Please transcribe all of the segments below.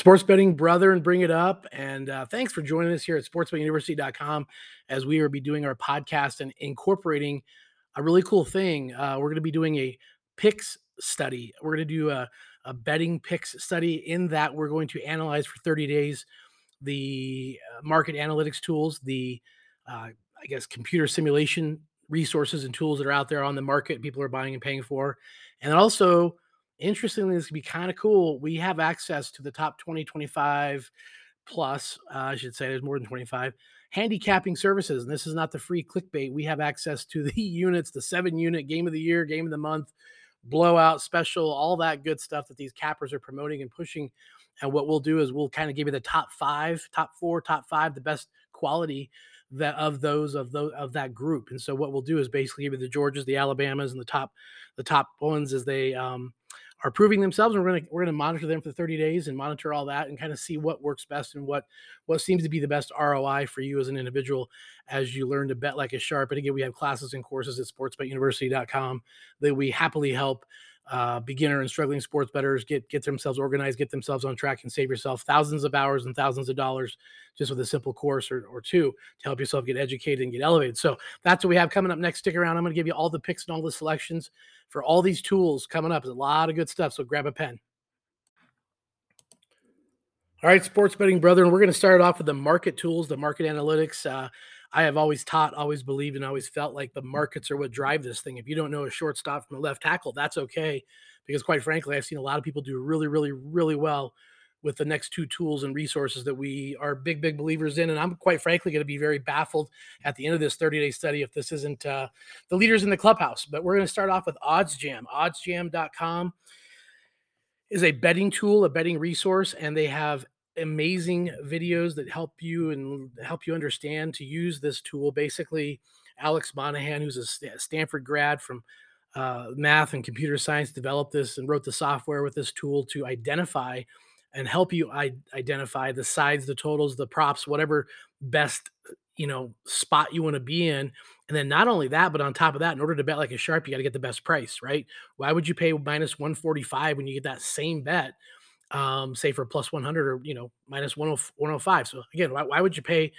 sports betting brother and bring it up. And thanks for joining us here at sportsbettinguniversity.com as we will be doing our podcast and incorporating a really cool thing. We're going to be doing a picks study. We're going to do a betting picks study in that we're going to analyze for 30 days the market analytics tools, the computer simulation resources and tools that are out there on the market people are buying and paying for. And also, interestingly, this could be kind of cool. We have access to the top 20, 25 plus, I should say there's more than 25 handicapping services. And this is not the free clickbait. We have access to the units, the 7-unit game of the year, game of the month, blowout special, all that good stuff that these cappers are promoting and pushing. And what we'll do is we'll kind of give you the top 5, top 4, top 5, the best quality of that group. And so what we'll do is basically give you the Georgias, the Alabamas, and the top ones as they are proving themselves. And we're gonna monitor them for 30 days and monitor all that and kind of see what works best and what seems to be the best ROI for you as an individual as you learn to bet like a sharp. And again, we have classes and courses at sportsbetuniversity.com that we happily help beginner and struggling sports bettors get themselves organized, get themselves on track, and save yourself thousands of hours and thousands of dollars just with a simple course or two to help yourself get educated and get elevated. So that's what we have coming up next. Stick around. I'm going to give you all the picks and all the selections for all these tools coming up. There's a lot of good stuff, so grab a pen. All right, sports betting brethren, we're going to start off with the market tools, the market analytics. I have always taught, always believed, and always felt like the markets are what drive this thing. If you don't know a shortstop from a left tackle, that's okay. Because quite frankly, I've seen a lot of people do really, really, really well with the next two tools and resources that we are big, big believers in. And I'm quite frankly going to be very baffled at the end of this 30-day study if this isn't the leaders in the clubhouse. But we're going to start off with OddsJam. OddsJam.com is a betting tool, a betting resource, and they have amazing videos that help you understand to use this tool. Basically, Alex Monahan, who's a Stanford grad from math and computer science, developed this and wrote the software with this tool to identify and help you identify the sides, the totals, the props, whatever best spot you want to be in. And then not only that, but on top of that, in order to bet like a sharp, you got to get the best price, right? Why would you pay minus 145 when you get that same bet? Say for plus 100 or minus 105. So again, why would you pay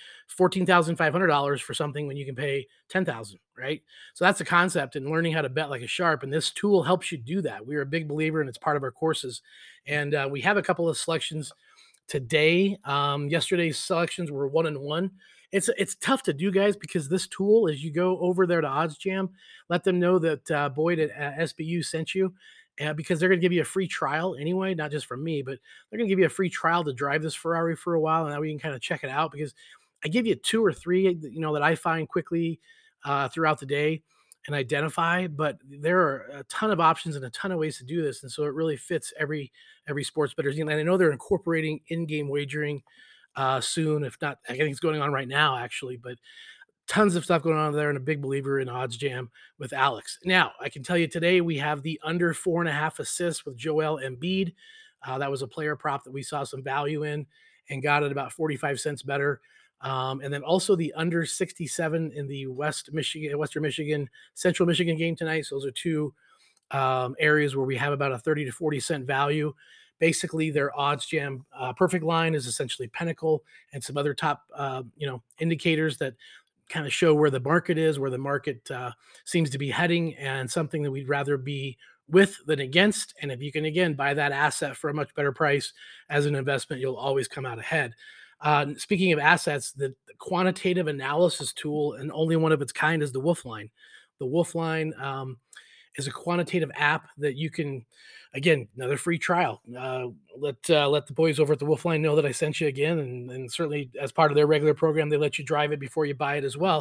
$14,500 for something when you can pay 10,000, right? So that's the concept in learning how to bet like a sharp, and this tool helps you do that. We're a big believer, and it's part of our courses. And we have a couple of selections today. Yesterday's selections were 1-1. It's tough to do, guys, because this tool, as you go over there to OddsJam, let them know that Boyd at SBU sent you. Because they're going to give you a free trial anyway, not just from me, but they're going to give you a free trial to drive this Ferrari for a while, and that we can kind of check it out. Because I give you 2 or 3, that I find quickly throughout the day and identify. But there are a ton of options and a ton of ways to do this, and so it really fits every sports bettor's. And I know they're incorporating in-game wagering soon, if not, I think it's going on right now actually, but tons of stuff going on there, and a big believer in OddsJam with Alex. Now, I can tell you today we have the under 4.5 assists with Joel Embiid. That was a player prop that we saw some value in and got it about 45 cents better. And then also the under 67 in the Western Michigan, Central Michigan game tonight. So those are 2 areas where we have about a 30 to 40 cent value. Basically, their OddsJam perfect line is essentially Pinnacle and some other top indicators that kind of show where the market is, where the market seems to be heading, and something that we'd rather be with than against. And if you can, again, buy that asset for a much better price as an investment, you'll always come out ahead. Speaking of assets, the quantitative analysis tool, and only one of its kind, is the Wolfline. The Wolfline is a quantitative app that you can, again, another free trial. Let the boys over at the Wolfline know that I sent you again, and certainly as part of their regular program, they let you drive it before you buy it as well.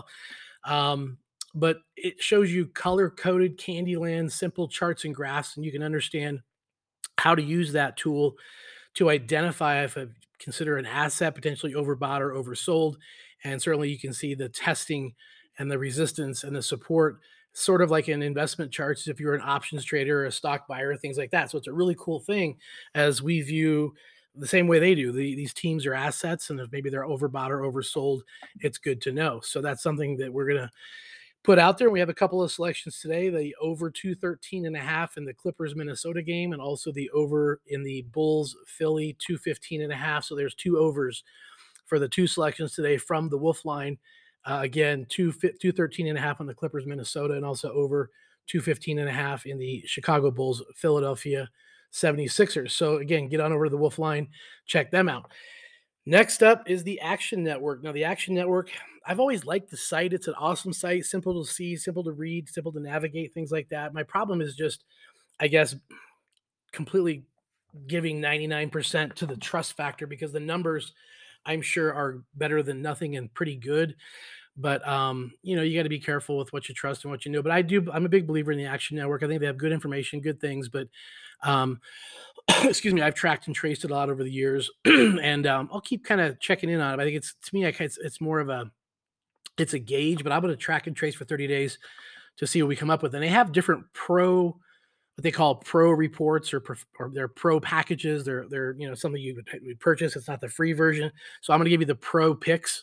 But it shows you color-coded Candyland, simple charts and graphs, and you can understand how to use that tool to identify if consider an asset potentially overbought or oversold. And certainly you can see the testing and the resistance and the support, sort of like in investment charts if you're an options trader or a stock buyer, things like that. So it's a really cool thing as we view the same way they do. These teams are assets, and if maybe they're overbought or oversold, it's good to know. So that's something that we're going to put out there. We have a couple of selections today, the over 213.5 in the Clippers Minnesota game, and also the over in the Bulls Philly 215.5. So there's two overs for the two selections today from the Wolf line. Again, 213.5 on the Clippers Minnesota, and also over 215.5 in the Chicago Bulls Philadelphia 76ers. So again, get on over to the Wolf line, check them out. Next up is the Action Network. Now, the Action Network, I've always liked the site. It's an awesome site, simple to see, simple to read, simple to navigate, things like that. My problem is just, I guess, completely giving 99% to the trust factor, because the numbers, I'm sure, are better than nothing and pretty good. But you got to be careful with what you trust and what you know. But I'm a big believer in the Action Network. I think they have good information, good things. But um, excuse me, I've tracked and traced it a lot over the years, and I'll keep kind of checking in on it. I think to me, it's more of it's a gauge, but I'm going to track and trace for 30 days to see what we come up with. And they have different what they call pro reports, or their pro packages. They're something you would purchase. It's not the free version. So I'm going to give you the pro picks.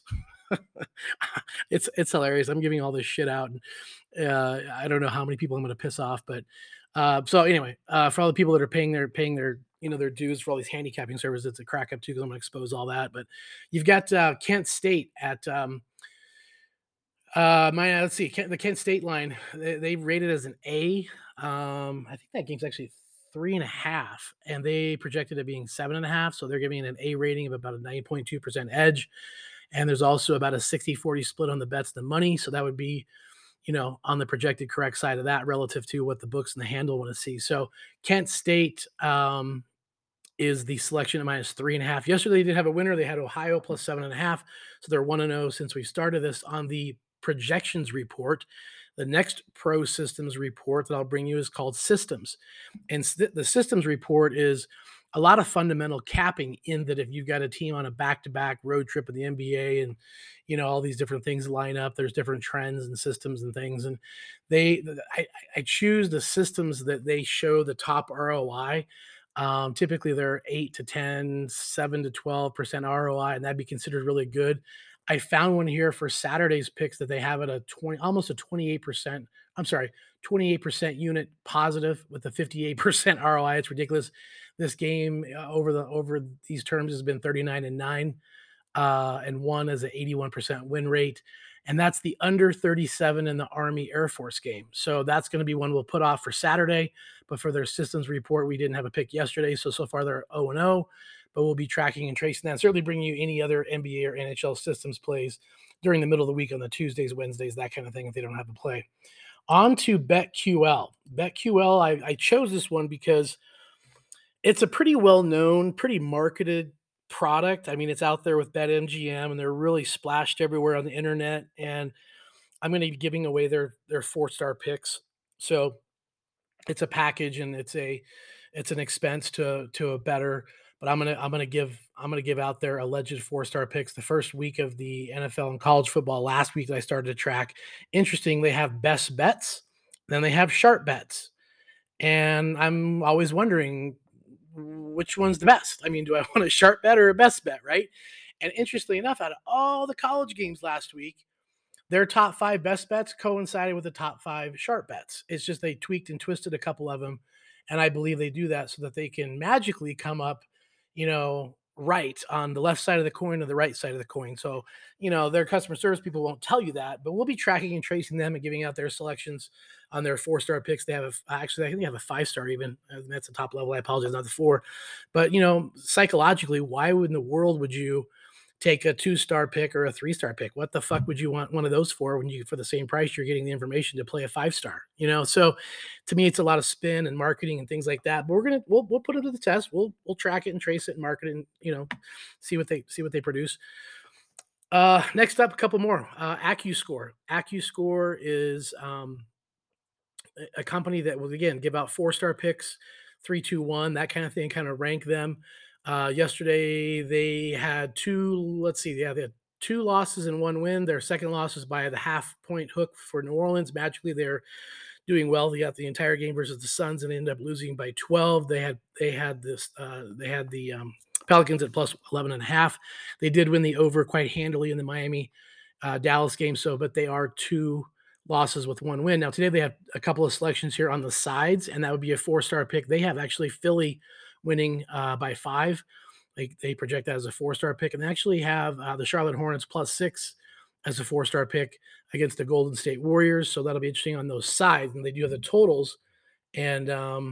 It's hilarious. I'm giving all this shit out, and I don't know how many people I'm going to piss off, but so anyway, for all the people that are paying their their dues for all these handicapping services, it's a crack up too, because I'm going to expose all that. But you've got Kent State at let's see, the Kent State line. They rated as an A. I think that game's actually 3.5, and they projected it being 7.5. So they're giving it an A rating of about a 9.2% edge. And there's also about a 60-40 split on the bets, the money. So that would be, on the projected correct side of that relative to what the books and the handle want to see. So Kent State is the selection at -3.5. Yesterday they did have a winner. They had Ohio plus 7.5. So they're 1-0 since we started this. On the projections report, the next pro systems report that I'll bring you is called Systems. And the systems report is a lot of fundamental capping, in that if you've got a team on a back-to-back road trip in the NBA, and all these different things line up, there's different trends and systems and things. And I choose the systems that they show the top ROI. Typically they're 8 to 10, 7 to 12% ROI, and that'd be considered really good. I found one here for Saturday's picks that they have at almost a 28%. I'm sorry, 28% unit positive with a 58% ROI. It's ridiculous. This game over these terms has been 39-9, and one is an 81% win rate. And that's the under 37 in the Army Air Force game. So that's going to be one we'll put off for Saturday. But for their systems report, we didn't have a pick yesterday. So far they're 0-0. But we'll be tracking and tracing that, and certainly bringing you any other NBA or NHL systems plays during the middle of the week on the Tuesdays, Wednesdays, that kind of thing, if they don't have a play. On to BetQL. BetQL, I chose this one because it's a pretty well-known, pretty marketed product. I mean, it's out there with BetMGM, and they're really splashed everywhere on the internet. And I'm going to be giving away their 4-star picks. So it's a package, and it's an expense to a better. But I'm gonna give out their alleged 4-star picks the first week of the NFL and college football. Last week that I started to track. Interesting, they have best bets, then they have sharp bets, and I'm always wondering which one's the best. I mean, do I want a sharp bet or a best bet, right? And interestingly enough, out of all the college games last week, their top 5 best bets coincided with the top 5 sharp bets. It's just they tweaked and twisted a couple of them, and I believe they do that so that they can magically come up, right on the left side of the coin or the right side of the coin. So, their customer service people won't tell you that, but we'll be tracking and tracing them and giving out their selections on their 4-star picks. They have actually, I think they have a 5-star even. That's the top level. I apologize, not the 4. But, psychologically, why in the world would you take a 2-star pick or a 3-star pick? What the fuck would you want one of those for, when for the same price, you're getting the information to play a 5-star, So to me, it's a lot of spin and marketing and things like that, but we'll put it to the test. We'll track it and trace it and market it and, see what they produce. Next up, a couple more. AccuScore. AccuScore is a company that will, again, give out 4-star picks, 3, 2, 1, that kind of thing, kind of rank them. Yesterday they had they had 2 losses and 1 win. Their second loss was by the half-point hook for New Orleans. Magically, they're doing well. They got the entire game versus the Suns and ended up losing by 12. They had the Pelicans at plus 11.5. They did win the over quite handily in the Miami Dallas game. But they are 2 losses with 1 win. Now today they have a couple of selections here on the sides, and that would be a 4-star pick. They have actually Philly winning by 5. They project that as a 4-star pick, and they actually have the Charlotte Hornets +6 as a 4-star pick against the Golden State Warriors. So that'll be interesting on those sides. And they do have the totals. And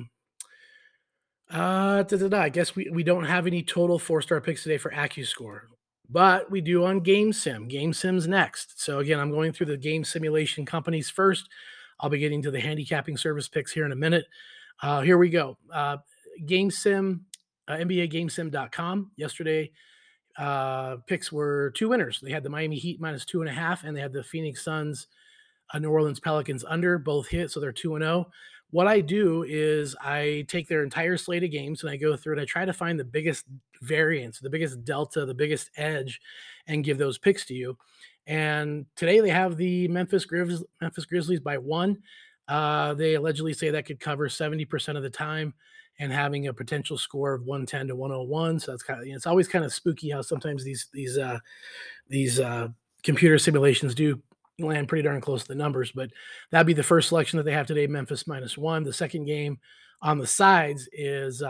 I guess we don't have any total 4-star picks today for AccuScore, but we do on GameSim. GameSim's next. So again, I'm going through the game simulation companies first. I'll be getting to the handicapping service picks here in a minute. Here we go. GameSim, NBAGameSim.com. Yesterday, picks were 2 winners. They had the Miami Heat -2.5, and they had the Phoenix Suns, New Orleans Pelicans under, both hit, so they're 2-0. What I do is I take their entire slate of games and I go through and I try to find the biggest variance, the biggest delta, the biggest edge, and give those picks to you. And today they have the Memphis Grizzlies by 1. They allegedly say that could cover 70% of the time and having a potential score of 110 to 101. So that's it's always kind of spooky how sometimes these computer simulations do land pretty darn close to the numbers, but that'd be the first selection that they have today, Memphis -1. The second game on the sides is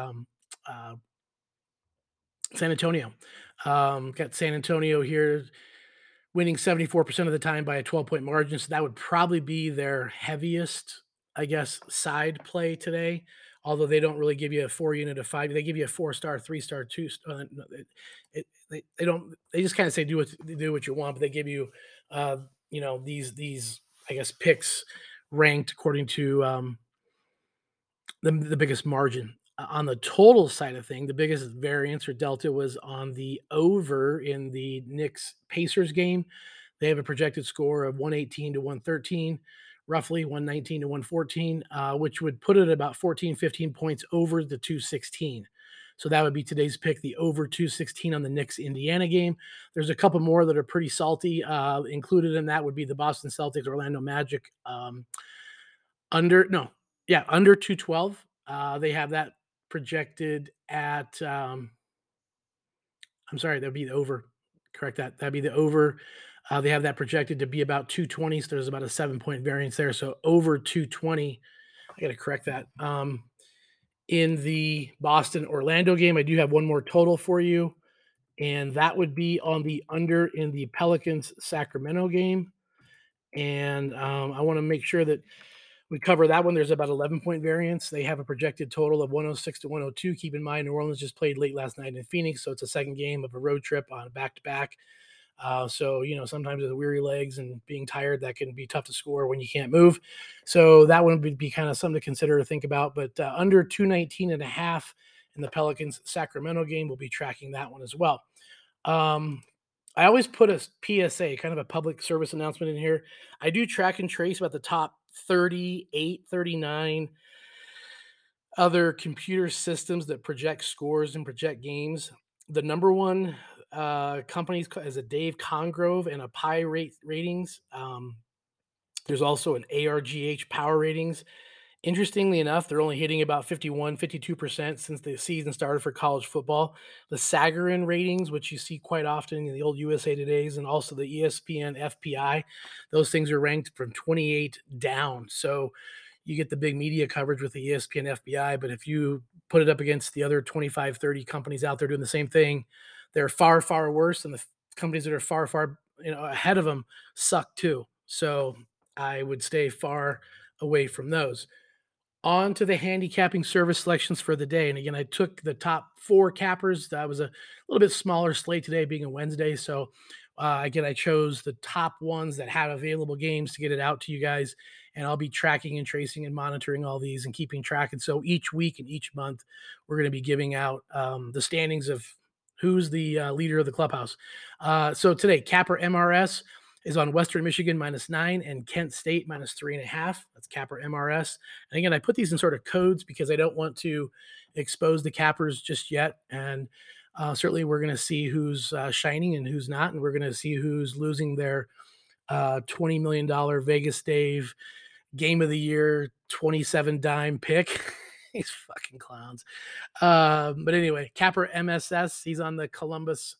San Antonio. Got San Antonio here winning 74% of the time by a 12-point margin. So that would probably be their heaviest, I guess, side play today. Although they don't really give you a 4-unit of 5, they give you a 4-star, 3-star, 2. They don't. They just kind of say do what you want, but they give you, these I guess picks ranked according to the biggest margin. On the total side of thing, the biggest variance or delta was on the over in the Knicks Pacers game. They have a projected score of 118 to 113, roughly 119 to 114, which would put it about 14, 15 points over the 216. So that would be today's pick, the over 216 on the Knicks Indiana game. There's a couple more that are pretty salty. Included in that would be the Boston Celtics Orlando Magic under 212. They have that projected at I'm sorry, that'd be the over. Correct that. That'd be the over. They have that projected to be about 220. So there's about a 7-point variance there. So over 220. I got to correct that. In the Boston Orlando game, I do have one more total for you, and that would be on the under in the Pelicans Sacramento game. And I want to make sure that we cover that one. There's about 11-point variance. They have a projected total of 106 to 102. Keep in mind, New Orleans just played late last night in Phoenix, so it's a second game of a road trip on back-to-back. So, sometimes with weary legs and being tired, that can be tough to score when you can't move. So that one would be kind of something to consider to think about. But under 219.5 in the Pelicans Sacramento game, we'll be tracking that one as well. I always put a PSA, kind of a public service announcement in here. I do track and trace about the top 38, 39 other computer systems that project scores and project games. The number one companies is a Dave Congrove and a Pi Ratings. There's also an ARGH Power Ratings. Interestingly enough, they're only hitting about 51, 52% since the season started for college football. The Sagarin ratings, which you see quite often in the old USA Todays, and also the ESPN FPI, those things are ranked from 28 down. So you get the big media coverage with the ESPN FPI, but if you put it up against the other 25, 30 companies out there doing the same thing, they're far, far worse. And the companies that are far, far ahead of them suck too. So I would stay far away from those. On to the handicapping service selections for the day. And again, I took the top 4 cappers. That was a little bit smaller slate today, being a Wednesday. So again, I chose the top ones that had available games to get it out to you guys. And I'll be tracking and tracing and monitoring all these and keeping track. And so each week and each month, we're going to be giving out the standings of who's the leader of the clubhouse. So today, Capper MRS is on Western Michigan -9 and Kent State -3.5. That's Capper MRS. And again, I put these in sort of codes because I don't want to expose the cappers just yet. And certainly we're going to see who's shining and who's not. And we're going to see who's losing their $20 million Vegas Dave Game of the Year 27 dime pick. These fucking clowns. But anyway, Capper MSS, he's on the Columbus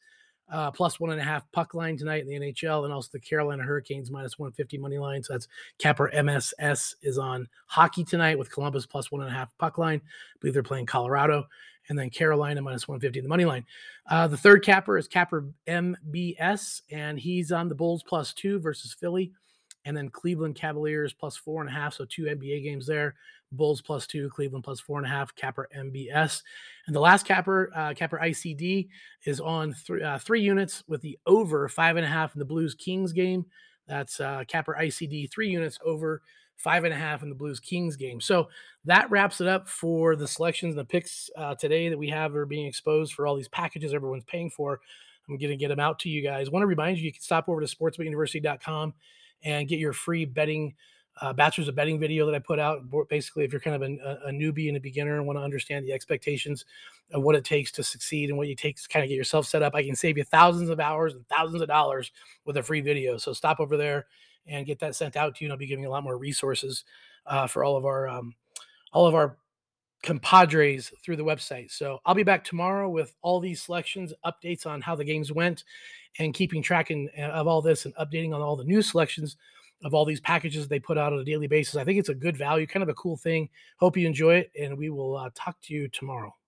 plus 1.5 puck line tonight in the NHL, and also the Carolina Hurricanes minus 150 money line. So that's Capper MSS is on hockey tonight with Columbus plus 1.5 puck line. I believe they're playing Colorado, and then Carolina minus 150 in the money line. The third capper is Capper MBS, and he's on the Bulls plus 2 versus Philly, and then Cleveland Cavaliers plus 4.5. So 2 NBA games there. Bulls plus 2, Cleveland plus 4.5, Capper MBS. And the last capper, Capper ICD, is on 3 units with the over 5.5 in the Blues Kings game. That's Capper ICD, 3 units over 5.5 in the Blues Kings game. So that wraps it up for the selections and the picks today that we have are being exposed for all these packages everyone's paying for. I'm going to get them out to you guys. I want to remind you, you can stop over to sportsbetuniversity.com and get your free betting bachelor's of betting video that I put out. Basically, if you're kind of a newbie and a beginner and want to understand the expectations of what it takes to succeed and what it takes to kind of get yourself set up, I can save you thousands of hours and thousands of dollars with a free video. So stop over there and get that sent out to you. And I'll be giving a lot more resources for all of our compadres through the website. So I'll be back tomorrow with all these selections, updates on how the games went, and keeping track of all this and updating on all the new selections of all these packages they put out on a daily basis. I think it's a good value, kind of a cool thing. Hope you enjoy it, and we will talk to you tomorrow.